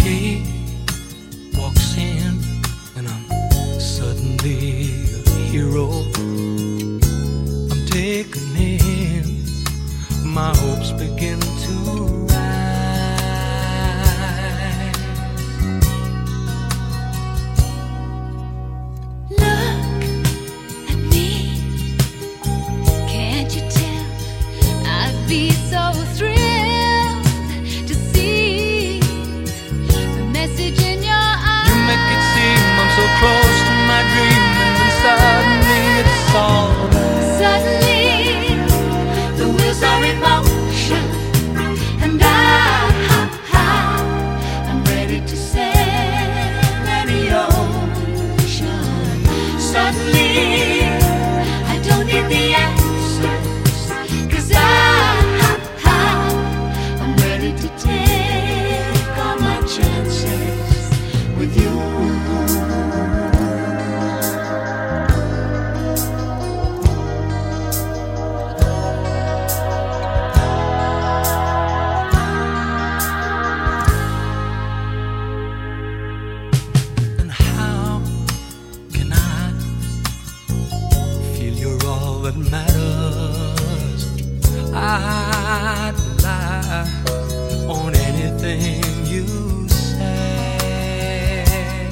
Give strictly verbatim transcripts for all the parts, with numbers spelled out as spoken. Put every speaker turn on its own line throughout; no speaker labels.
She walks in and I'm suddenly a hero. I'm taken in, my hopes begin to rise.
Look at me, can't you tell? I'd be so thrilled to see the message in your eyes.
You make it seem I'm so close to my dream, and then suddenly it's all there.
Suddenly the wheels are in motion, and I, I'm ready to sail any ocean. Suddenly I don't need the answers, 'cause I, I'm ready to take all my chances with you.
And how can I feel you're all that matters? I'd rely on anything you say.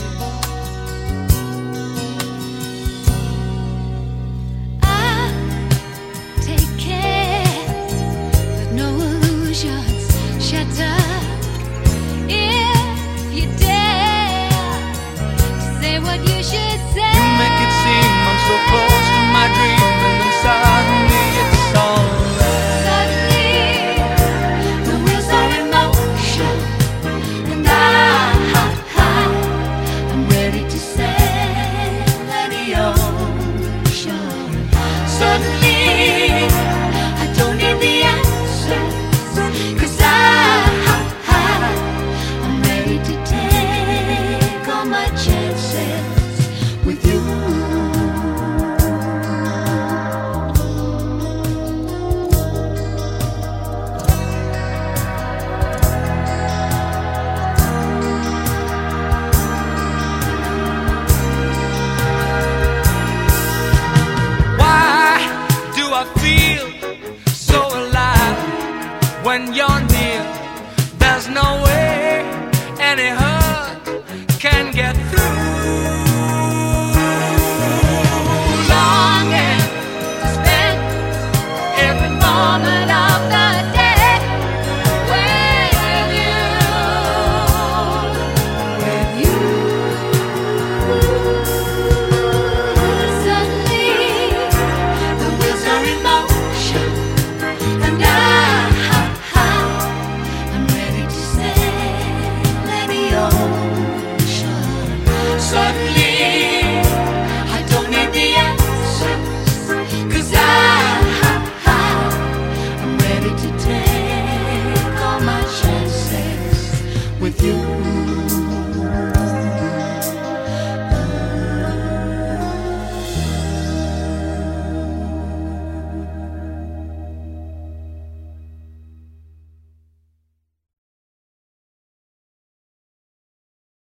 I take care that no illusions shatter. If you dare to say what you should say,
You make it seem I'm so close to my dream, and then suddenly it's all there.
suddenly the wheels are in motion, and I, I'm ready to sail any ocean. Suddenly I don't need the answers, 'cause I, I'm ready to take all my chances with you.
Why do I feel so alive when you're near? There's no way any hurt can get through. Longing to spend every moment of the day with you, with you.
Suddenly the wheels are in motion, and I, I'm ready to sail any ocean. Suddenly I don't need the answers, 'cause I, I'm ready to take all my chances with you.